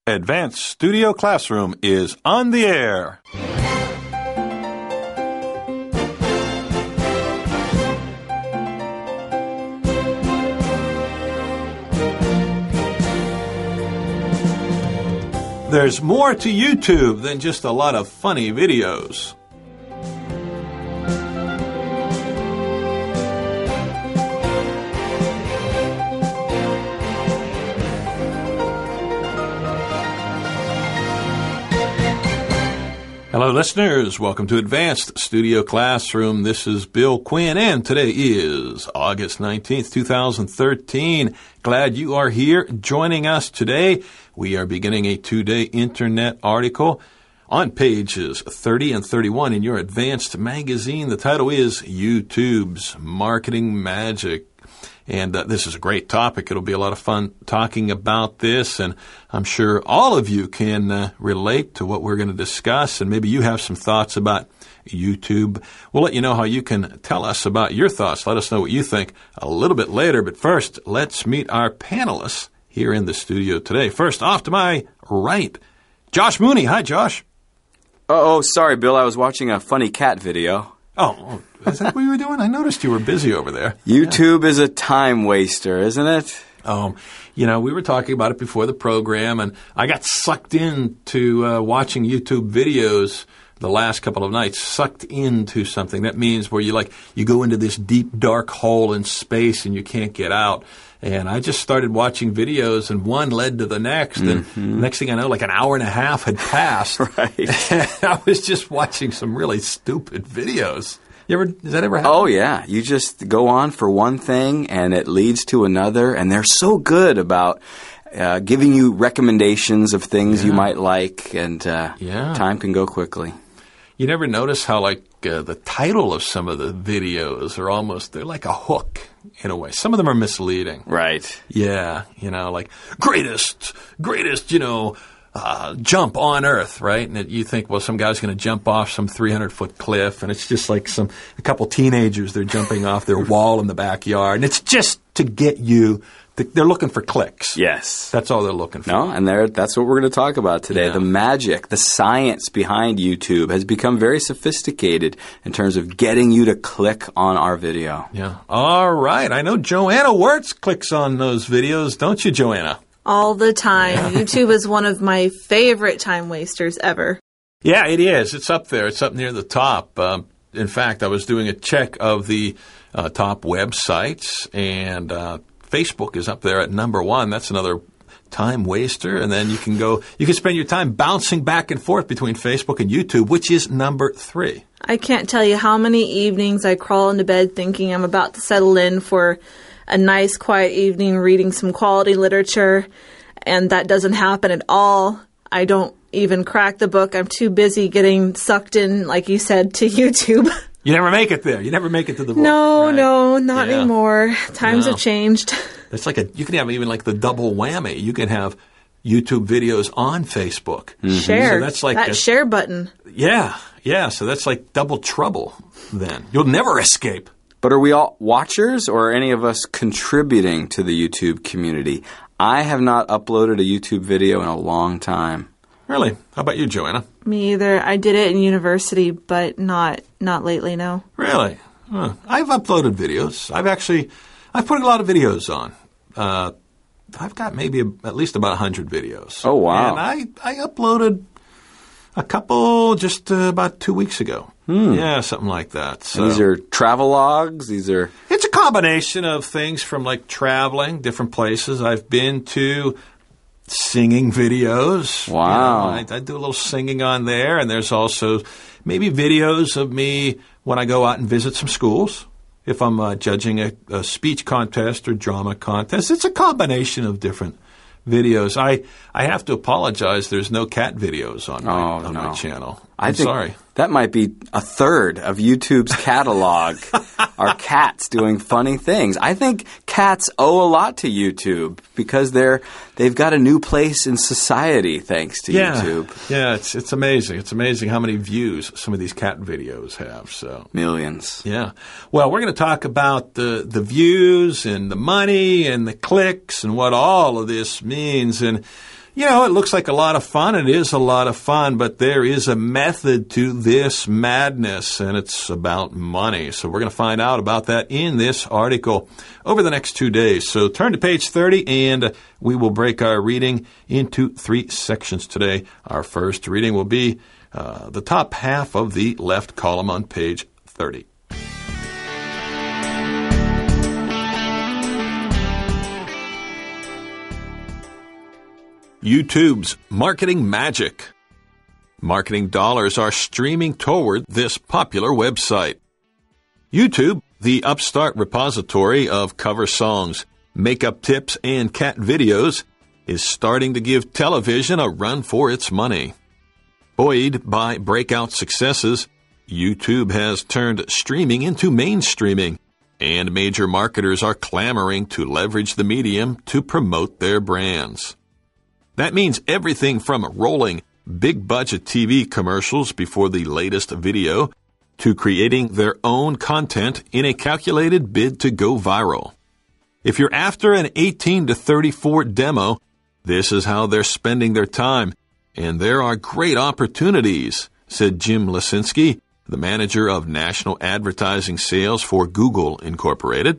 Advanced Studio Classroom is on the air. There's more to YouTube than just a lot of funny videos. Hello, listeners. Welcome to Advanced Studio Classroom. This is Bill Quinn, and today is August 19th, 2013. Glad you are here joining us today. We are beginning a two-day internet article on pages 30 and 31 in your Advanced magazine. The title is YouTube's Marketing Magic. And this is a great topic. It'll be a lot of fun talking about this, and I'm sure all of you can relate to what we're going to discuss, and maybe you have some thoughts about YouTube. We'll let you know how you can tell us about your thoughts. Let us know what you think a little bit later, but first, let's meet our panelists here in the studio today. First, off to my right, Josh Mooney. Hi, Josh. Oh, sorry, Bill. I was watching a funny cat video. Oh, is that what you were doing? I noticed you were busy over there. YouTube is a time waster, isn't it? We were talking about it before the program, and I got sucked into watching YouTube videos the last couple of nights, sucked into something. That means where you go into this deep, dark hole in space and you can't get out. And I just started watching videos, and one led to the next. And next thing I know, like an hour and a half had passed. Right. And I was just watching some really stupid videos. Does that ever happen? Oh, yeah. You just go on for one thing, and it leads to another. And they're so good about giving you recommendations of things you might like, and time can go quickly. You never notice how, the title of some of the videos they're like a hook in a way. Some of them are misleading. Right. Yeah. Like greatest, jump on Earth, right? And you think, well, some guy's going to jump off some 300-foot cliff, and it's just like a couple teenagers, they're jumping off their wall in the backyard. And it's just to get you. They're looking for clicks. Yes. That's all they're looking for. No, and that's what we're going to talk about today. Yeah. The magic, the science behind YouTube has become very sophisticated in terms of getting you to click on our video. Yeah. All right. I know Joanna Wirtz clicks on those videos, don't you, Joanna? All the time. YouTube is one of my favorite time wasters ever. Yeah, it is. It's up there. It's up near the top. In fact, I was doing a check of the top websites, and Facebook is up there at number one. That's another time waster. And then you can spend your time bouncing back and forth between Facebook and YouTube, which is number 3. I can't tell you how many evenings I crawl into bed thinking I'm about to settle in for a nice, quiet evening reading some quality literature, and that doesn't happen at all. I don't even crack the book. I'm too busy getting sucked in, like you said, to YouTube. You never make it there. You never make it to the book. No, right? No, not anymore. Times have changed. It's you can have even the double whammy. You can have YouTube videos on Facebook. Mm-hmm. Share. So that's that share button. Yeah. So that's like double trouble then. You'll never escape. But are we all watchers, or are any of us contributing to the YouTube community? I have not uploaded a YouTube video in a long time. Really? How about you, Joanna? Me either. I did it in university, but not lately, no. Really? Huh. I've uploaded videos. I've put a lot of videos on. I've got maybe at least about 100 videos. Oh, wow. And I uploaded a couple just about 2 weeks ago. Yeah, something like that. So. These are travelogues? It's a combination of things from traveling, different places I've been to, singing videos. Wow. I do a little singing on there, and there's also maybe videos of me when I go out and visit some schools. If I'm judging a speech contest or drama contest, it's a combination of different videos. I have to apologize. There's no cat videos on my channel. I'm sorry. That might be a third of YouTube's catalog are cats doing funny things. I think cats owe a lot to YouTube because they've got a new place in society thanks to YouTube. Yeah, it's amazing. It's amazing how many views some of these cat videos have. So millions. Yeah. Well, we're going to talk about the views and the money and the clicks and what all of this means. And You know, it looks like a lot of fun. It is a lot of fun, but there is a method to this madness, and it's about money. So we're going to find out about that in this article over the next 2 days. So turn to page 30, and we will break our reading into 3 sections today. Our first reading will be the top half of the left column on page 30. YouTube's marketing magic. Marketing dollars are streaming toward this popular website. YouTube, the upstart repository of cover songs, makeup tips, and cat videos, is starting to give television a run for its money. Buoyed by breakout successes, YouTube has turned streaming into mainstreaming, and major marketers are clamoring to leverage the medium to promote their brands. That means everything from rolling big-budget TV commercials before the latest video to creating their own content in a calculated bid to go viral. If you're after an 18 to 34 demo, this is how they're spending their time, and there are great opportunities, said Jim Lesinski, the manager of national advertising sales for Google Incorporated.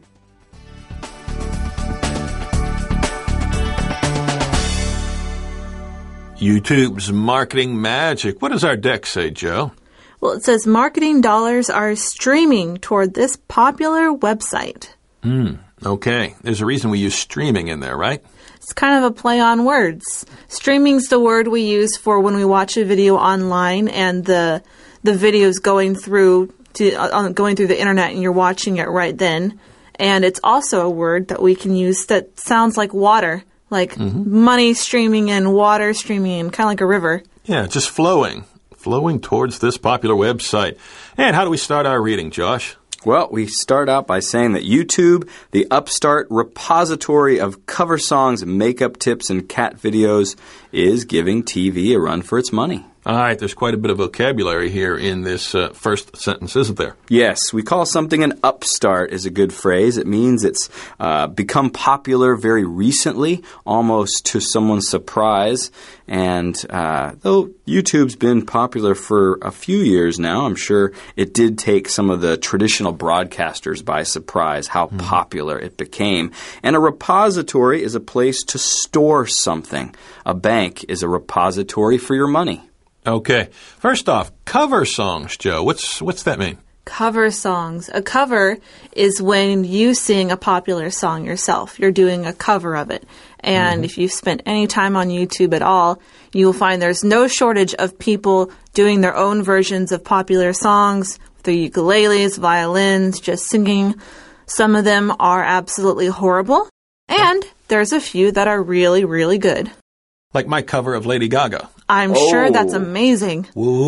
YouTube's marketing magic. What does our deck say, Joe? Well, it says marketing dollars are streaming toward this popular website. Okay. There's a reason we use streaming in there, right? It's kind of a play on words. Streaming's the word we use for when we watch a video online and the video's going through the internet and you're watching it right then. And it's also a word that we can use that sounds like water. Like money streaming in, water streaming in, kind of like a river. Yeah, just flowing towards this popular website. And how do we start our reading, Josh? Well, we start out by saying that YouTube, the upstart repository of cover songs, makeup tips, and cat videos, is giving TV a run for its money. All right, there's quite a bit of vocabulary here in this first sentence, isn't there? Yes, we call something an upstart is a good phrase. It means it's become popular very recently, almost to someone's surprise. And though YouTube's been popular for a few years now, I'm sure it did take some of the traditional broadcasters by surprise how popular it became. And a repository is a place to store something. A bank is a repository for your money. Okay. First off, cover songs, Joe. What's that mean? Cover songs. A cover is when you sing a popular song yourself. You're doing a cover of it. And if you've spent any time on YouTube at all, you will find there's no shortage of people doing their own versions of popular songs with their ukuleles, violins, just singing. Some of them are absolutely horrible. And there's a few that are really, really good. Like my cover of Lady Gaga. I'm sure that's amazing.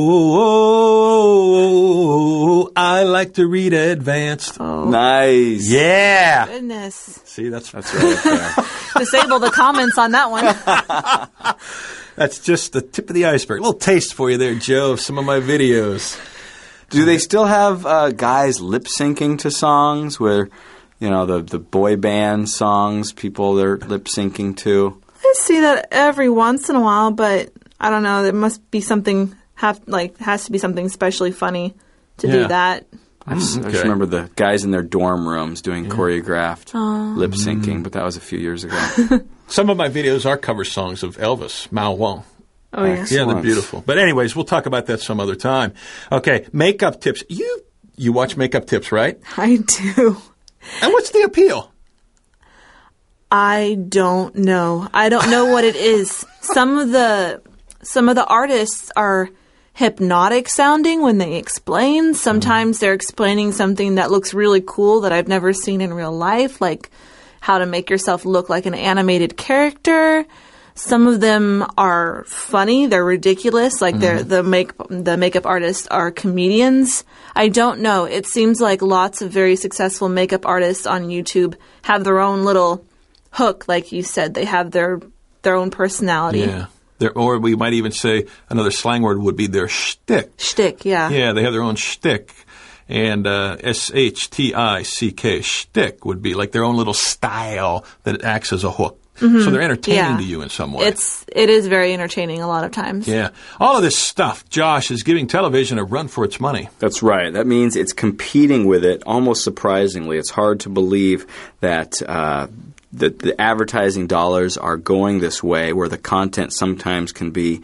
Whoa, I like to read advanced. Oh. Nice. Yeah. Goodness. See, that's right there. Disable the comments on that one. That's just the tip of the iceberg. A little taste for you there, Joe, of some of my videos. Do they still have guys lip syncing to songs where, you know, the boy band songs, people they're lip syncing to? I see that every once in a while, but I don't know. There must be something has to be something especially funny to do that. I just remember the guys in their dorm rooms doing choreographed lip syncing, but that was a few years ago. Some of my videos are cover songs of Elvis, Mao Wang. Oh, yeah. Yeah, they're beautiful. But anyways, we'll talk about that some other time. Okay, makeup tips. You watch makeup tips, right? I do. And what's the appeal? I don't know. I don't know what it is. Some of the artists are hypnotic sounding when they explain. Sometimes they're explaining something that looks really cool that I've never seen in real life, like how to make yourself look like an animated character. Some of them are funny. They're ridiculous. Like the makeup artists are comedians. I don't know. It seems like lots of very successful makeup artists on YouTube have their own little hook, like you said. They have their own personality. Yeah. Or we might even say another slang word would be their shtick. Shtick, yeah. Yeah, they have their own shtick. And S-H-T-I-C-K, shtick, would be like their own little style that acts as a hook So they're entertaining Yeah. to you in some way. It is very entertaining a lot of times. Yeah. All of this stuff, Josh, is giving television a run for its money. That's right. That means it's competing with it almost surprisingly. It's hard to believe that the advertising dollars are going this way, where the content sometimes can be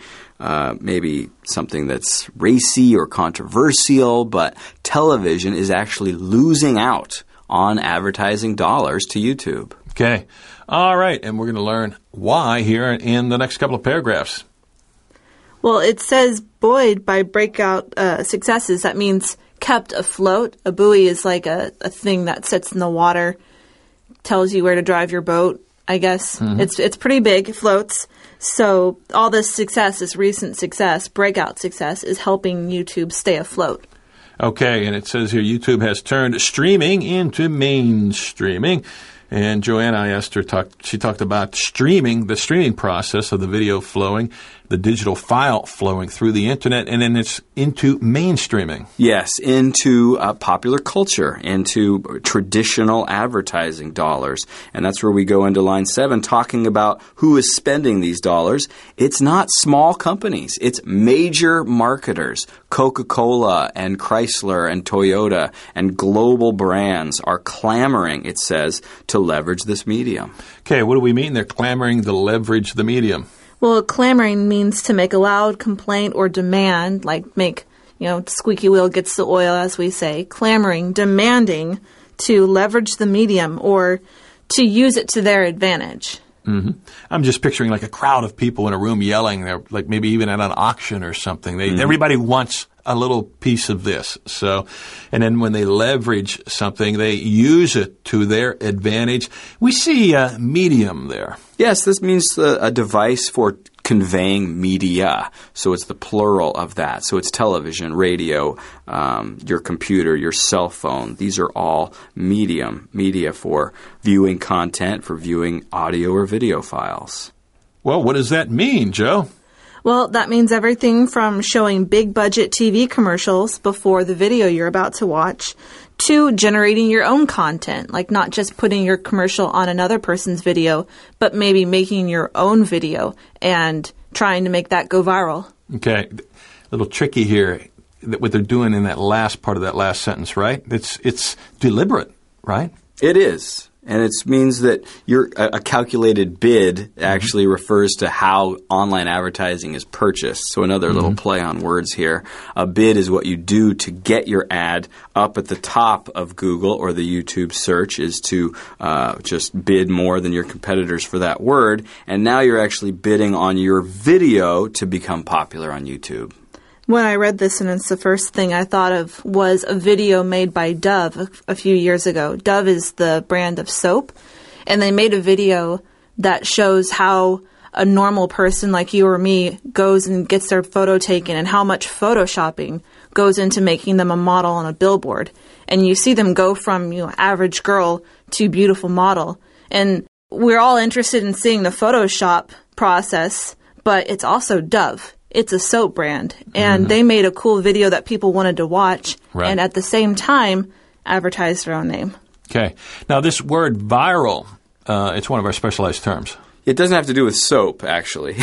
maybe something that's racy or controversial, but television is actually losing out on advertising dollars to YouTube. Okay. All right. And we're going to learn why here in the next couple of paragraphs. Well, it says buoyed by breakout successes. That means kept afloat. A buoy is like a thing that sits in the water, tells you where to drive your boat, I guess. It's pretty big. It floats. So all this success, this recent success, breakout success, is helping YouTube stay afloat. Okay, and it says here YouTube has turned streaming into mainstreaming. And Joanna, I asked her, she talked about the streaming process of the video flowing, the digital file flowing through the internet, and then it's into mainstreaming. Yes, into popular culture, into traditional advertising dollars. And that's where we go into line 7, talking about who is spending these dollars. It's not small companies. It's major marketers. Coca-Cola and Chrysler and Toyota and global brands are clamoring, it says, to leverage this medium. Okay, what do we mean they're clamoring to leverage the medium? Well, clamoring means to make a loud complaint or demand, like make, squeaky wheel gets the oil, as we say. Clamoring, demanding to leverage the medium or to use it to their advantage. Mm-hmm. I'm just picturing like a crowd of people in a room yelling. They're like maybe even at an auction or something. Everybody wants a little piece of this. So, and then when they leverage something, they use it to their advantage. We see medium there. Yes, this means a device for conveying media. So it's the plural of that. So it's television, radio, your computer, your cell phone. These are all media for viewing content, for viewing audio or video files. Well, what does that mean, Joe? Well, that means everything from showing big-budget TV commercials before the video you're about to watch to generating your own content, like not just putting your commercial on another person's video, but maybe making your own video and trying to make that go viral. Okay. A little tricky here, what they're doing in that last part of that last sentence, right? It's deliberate, right? It is. And it means that a calculated bid actually refers to how online advertising is purchased. So another little play on words here. A bid is what you do to get your ad up at the top of Google or the YouTube search, is to just bid more than your competitors for that word. And now you're actually bidding on your video to become popular on YouTube. When I read this sentence, the first thing I thought of was a video made by Dove a few years ago. Dove is the brand of soap, and they made a video that shows how a normal person like you or me goes and gets their photo taken and how much photoshopping goes into making them a model on a billboard. And you see them go from, average girl to beautiful model. And we're all interested in seeing the Photoshop process, but it's also Dove. It's a soap brand, and they made a cool video that people wanted to watch, and at the same time, advertised their own name. Okay. Now, this word viral, it's one of our specialized terms. It doesn't have to do with soap, actually.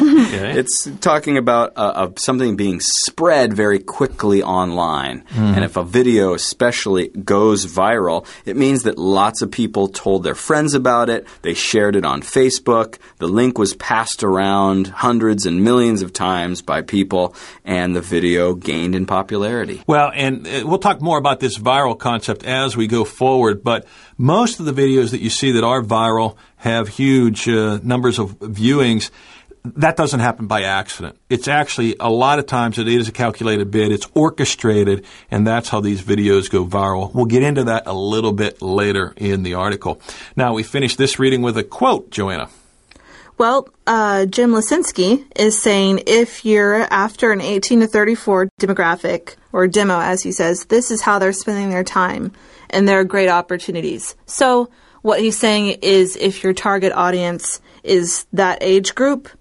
It's talking about something being spread very quickly online. And if a video especially goes viral, it means that lots of people told their friends about it. They shared it on Facebook. The link was passed around hundreds and millions of times by people, and the video gained in popularity. Well, and we'll talk more about this viral concept as we go forward, but most of the videos that you see that are viral have huge numbers of viewings. That doesn't happen by accident. It's actually, a lot of times, it is a calculated bid. It's orchestrated, and that's how these videos go viral. We'll get into that a little bit later in the article. Now, we finish this reading with a quote, Joanna. Well, Jim Lisinski is saying if you're after an 18 to 34 demographic, or demo, as he says, this is how they're spending their time, and there are great opportunities. So what he's saying is if your target audience is that age group,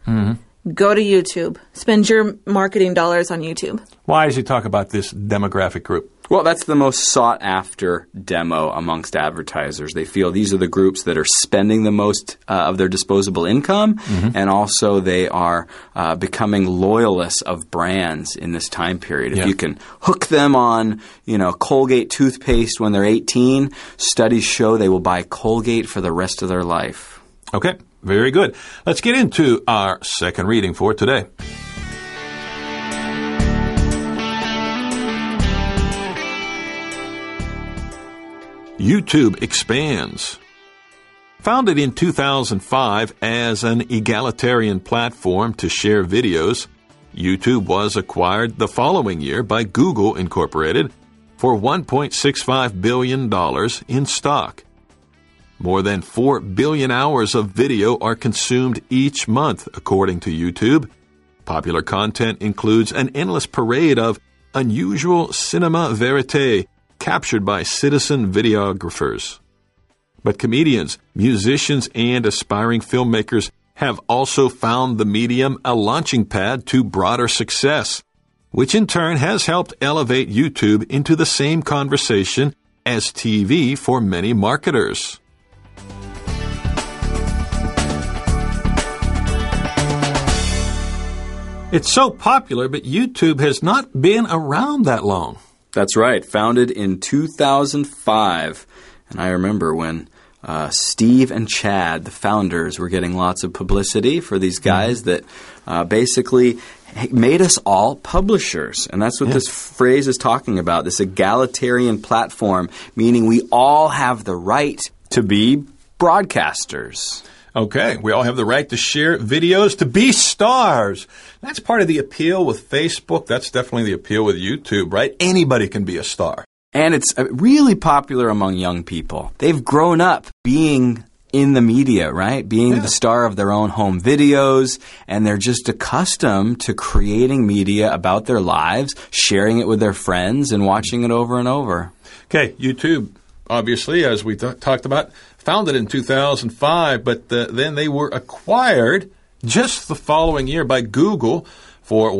go to YouTube. Spend your marketing dollars on YouTube. Why does he talk about this demographic group? Well, that's the most sought-after demo amongst advertisers. They feel these are the groups that are spending the most of their disposable income, and also they are becoming loyalists of brands in this time period. If you can hook them on, Colgate toothpaste when they're 18, studies show they will buy Colgate for the rest of their life. Okay, very good. Let's get into our second reading for today. YouTube expands. Founded in 2005 as an egalitarian platform to share videos, YouTube was acquired the following year by Google Incorporated for $1.65 billion in stock. More than 4 billion hours of video are consumed each month, according to YouTube. Popular content includes an endless parade of unusual cinema verite captured by citizen videographers. But comedians, musicians, and aspiring filmmakers have also found the medium a launching pad to broader success, which in turn has helped elevate YouTube into the same conversation as TV for many marketers. It's so popular, but YouTube has not been around that long. That's right. Founded in 2005. And I remember when Steve and Chad, the founders, were getting lots of publicity for these guys that basically made us all publishers. And that's what this phrase is talking about, this egalitarian platform, meaning we all have the right to be broadcasters. Okay, we all have the right to share videos, to be stars. That's part of the appeal with Facebook. That's definitely the appeal with YouTube, right? Anybody can be a star. And it's really popular among young people. They've grown up being in the media, right? Being the star of their own home videos, and they're just accustomed to creating media about their lives, sharing it with their friends, and watching it over and over. Okay, YouTube, obviously, as we talked about, founded in 2005, but then they were acquired just the following year by Google for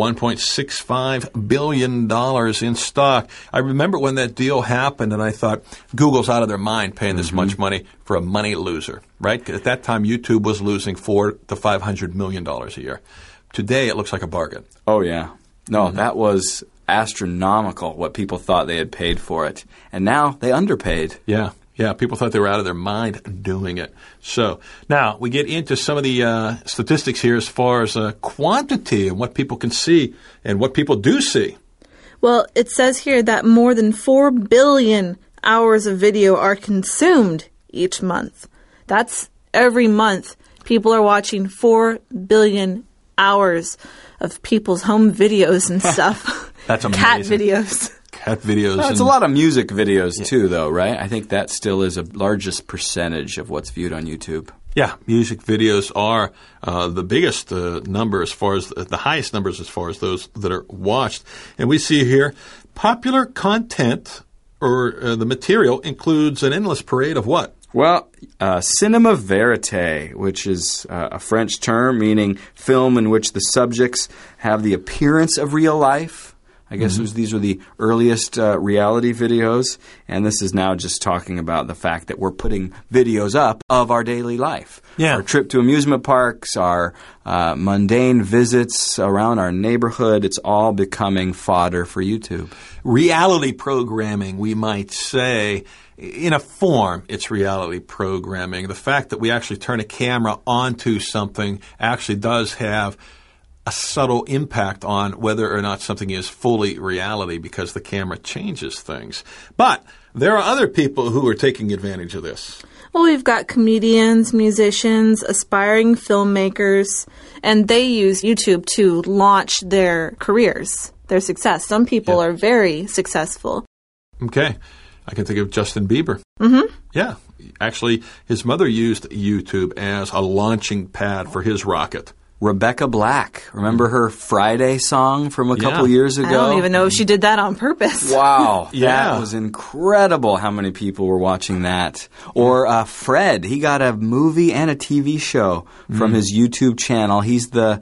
$1.65 billion in stock. I remember when that deal happened, and I thought, Google's out of their mind paying this much money for a money loser, right? At that time, YouTube was losing $400 to $500 million a year. Today, it looks like a bargain. Oh, yeah. No, that was astronomical, what people thought they had paid for it. And now they underpaid. Yeah. Yeah, people thought they were out of their mind doing it. So now we get into some of the statistics here as far as quantity and what people can see and what people do see. Well, it says here that more than 4 billion hours of video are consumed each month. That's every month. People are watching 4 billion hours of people's home videos and stuff. That's amazing. Cat videos. Cat videos. Well, it's a lot of music videos, too, though, right? I think that still is a largest percentage of what's viewed on YouTube. Yeah, music videos are the biggest number as far as the highest numbers as far as those that are watched. And we see here popular content or the material includes an endless parade of what? Well, cinema verite, which is a French term meaning film in which the subjects have the appearance of real life. I guess these are the earliest reality videos, and this is now just talking about the fact that we're putting videos up of our daily life. Yeah. Our trip to amusement parks, our mundane visits around our neighborhood, it's all becoming fodder for YouTube. Reality programming, we might say. In a form, it's reality programming. The fact that we actually turn a camera onto something actually does have a subtle impact on whether or not something is fully reality because the camera changes things. But there are other people who are taking advantage of this. Well, we've got comedians, musicians, aspiring filmmakers, and they use YouTube to launch their careers, their success. Some people are very successful. Okay. I can think of Justin Bieber. Mm-hmm. Yeah. Actually, his mother used YouTube as a launching pad for his rocket. Rebecca Black. Remember her Friday song from a couple years ago? I don't even know if she did that on purpose. Wow. Yeah. That was incredible how many people were watching that. Or Fred. He got a movie and a TV show from his YouTube channel. He's the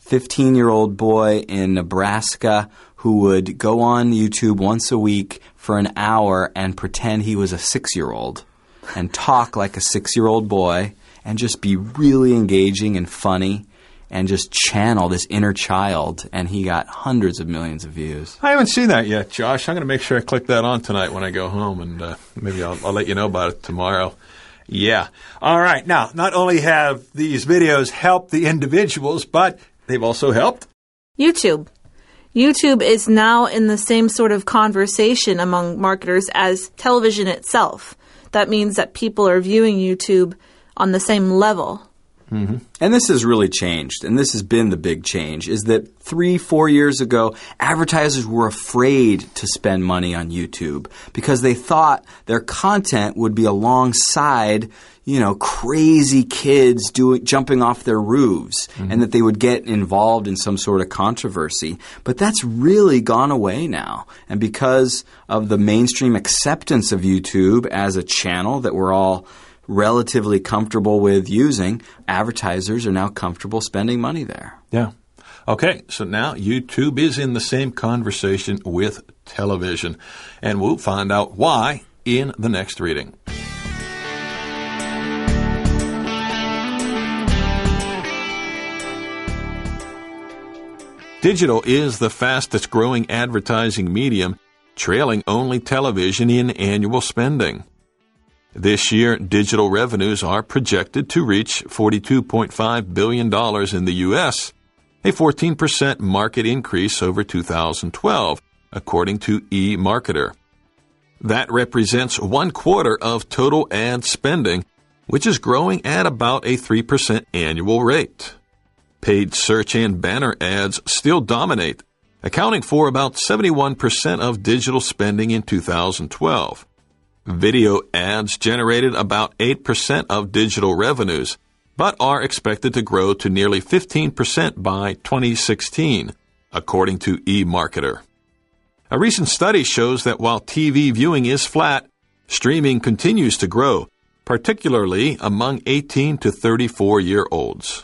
15-year-old boy in Nebraska who would go on YouTube once a week for an hour and pretend he was a 6-year-old and talk like a 6-year-old boy and just be really engaging and funny and just channel this inner child, and he got hundreds of millions of views. I haven't seen that yet, Josh. I'm going to make sure I click that on tonight when I go home, and maybe I'll let you know about it tomorrow. Yeah. All right. Now, not only have these videos helped the individuals, but they've also helped YouTube. YouTube is now in the same sort of conversation among marketers as television itself. That means that people are viewing YouTube on the same level. Mm-hmm. And this has really changed, and this has been the big change, is that 3-4 years ago, advertisers were afraid to spend money on YouTube because they thought their content would be alongside, crazy kids jumping off their roofs, and that they would get involved in some sort of controversy. But that's really gone away now. And because of the mainstream acceptance of YouTube as a channel that we're all relatively comfortable with using, advertisers are now comfortable spending money there. Yeah. Okay, so now YouTube is in the same conversation with television, and we'll find out why in the next reading. Digital is the fastest growing advertising medium, trailing only television in annual spending. This year, digital revenues are projected to reach $42.5 billion in the U.S., a 14% market increase over 2012, according to eMarketer. That represents 1/4 of total ad spending, which is growing at about a 3% annual rate. Paid search and banner ads still dominate, accounting for about 71% of digital spending in 2012. Video ads generated about 8% of digital revenues, but are expected to grow to nearly 15% by 2016, according to eMarketer. A recent study shows that while TV viewing is flat, streaming continues to grow, particularly among 18 to 34-year-olds.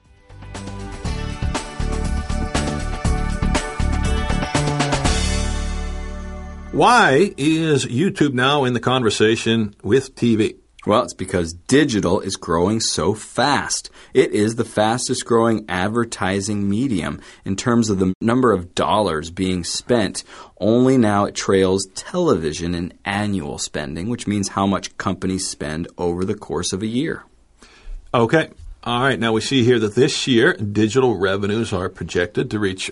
Why is YouTube now in the conversation with TV? Well, it's because digital is growing so fast. It is the fastest growing advertising medium in terms of the number of dollars being spent. Only now it trails television in annual spending, which means how much companies spend over the course of a year. Okay. All right. Now we see here that this year digital revenues are projected to reach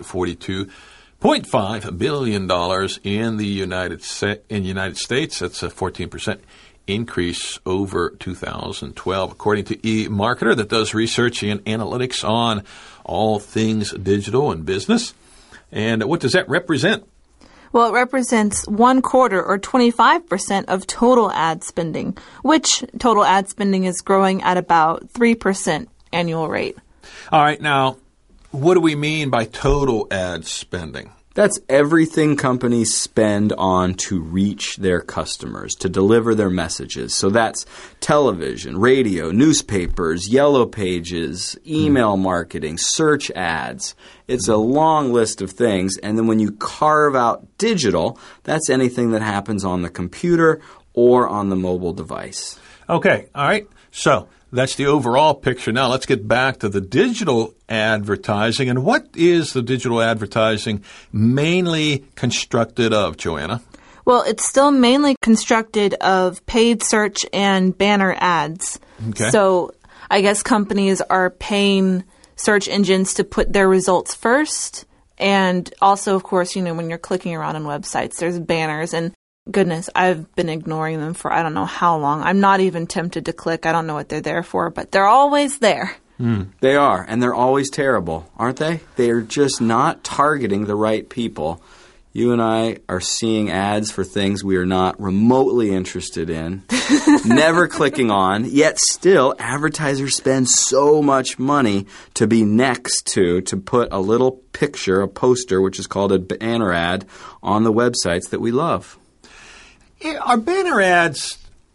$42.5 billion in the United States. That's a 14% increase over 2012, according to eMarketer, that does research and analytics on all things digital and business. And what does that represent? Well, it represents 1/4 or 25% of total ad spending, which total ad spending is growing at about 3% annual rate. All right. Now, what do we mean by total ad spending? That's everything companies spend on to reach their customers, to deliver their messages. So that's television, radio, newspapers, yellow pages, email marketing, search ads. It's a long list of things. And then when you carve out digital, that's anything that happens on the computer or on the mobile device. Okay. All right. So that's the overall picture. Now let's get back to the digital advertising. And what is the digital advertising mainly constructed of, Joanna? Well, it's still mainly constructed of paid search and banner ads. Okay. So I guess companies are paying search engines to put their results first. And also, of course, when you're clicking around on websites, there's banners. And goodness, I've been ignoring them for I don't know how long. I'm not even tempted to click. I don't know what they're there for, but they're always there. They are, and they're always terrible, aren't they? They're just not targeting the right people. You and I are seeing ads for things we are not remotely interested in, never clicking on, yet still advertisers spend so much money to be next to put a little picture, a poster, which is called a banner ad, on the websites that we love. Are banner ads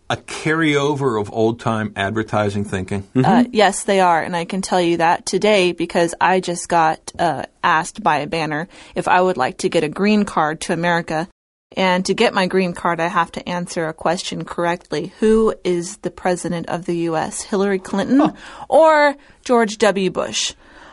a carryover of old-time advertising thinking? Yes, they are, and I can tell you that today because I just got asked by a banner if I would like to get a green card to America. And to get my green card, I have to answer a question correctly. Who is the president of the U.S., Hillary Clinton or George W. Bush?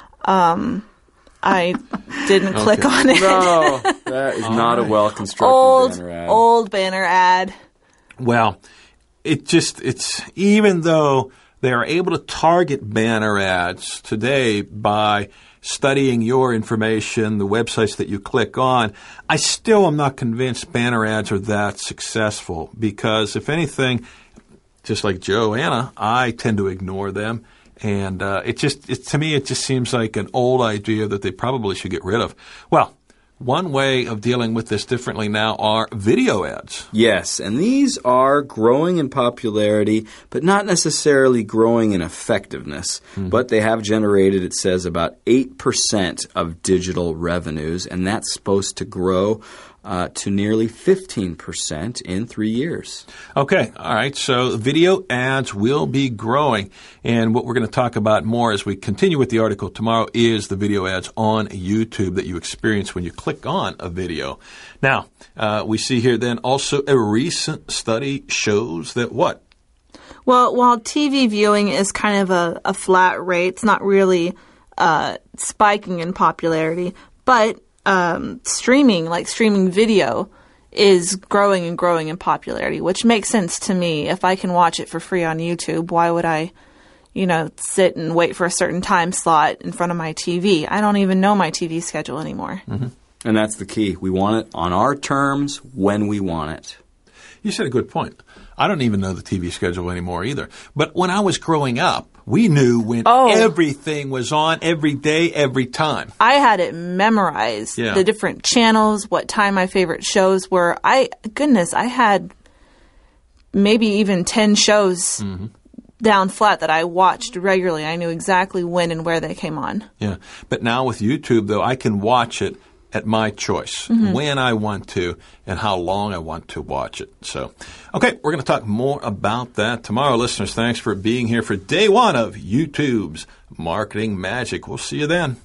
I didn't click on it. No, that is not a well-constructed banner ad. Old banner ad. Well, it's even though they are able to target banner ads today by studying your information, the websites that you click on, I still am not convinced banner ads are that successful because, if anything, just like Joanna, I tend to ignore them. And to me, it just seems like an old idea that they probably should get rid of. Well, one way of dealing with this differently now are video ads. Yes, and these are growing in popularity, but not necessarily growing in effectiveness. But they have generated, it says, about 8% of digital revenues, and that's supposed to grow to nearly 15% in 3 years. Okay, all right, so video ads will be growing, and what we're going to talk about more as we continue with the article tomorrow is the video ads on YouTube that you experience when you click on a video. Now, we see here then also a recent study shows that what? Well, while TV viewing is kind of a flat rate, it's not really spiking in popularity, but streaming video is growing and growing in popularity, which makes sense to me. If I can watch it for free on YouTube, why would I, sit and wait for a certain time slot in front of my TV? I don't even know my TV schedule anymore. Mm-hmm. And that's the key. We want it on our terms when we want it. You said a good point. I don't even know the TV schedule anymore either. But when I was growing up, we knew when everything was on every day, every time. I had it memorized, the different channels, what time my favorite shows were. I had maybe even 10 shows down flat that I watched regularly. I knew exactly when and where they came on. Yeah, but now with YouTube, though, I can watch it at my choice, when I want to and how long I want to watch it. So, okay, we're going to talk more about that tomorrow. Listeners, thanks for being here for day one of YouTube's Marketing Magic. We'll see you then.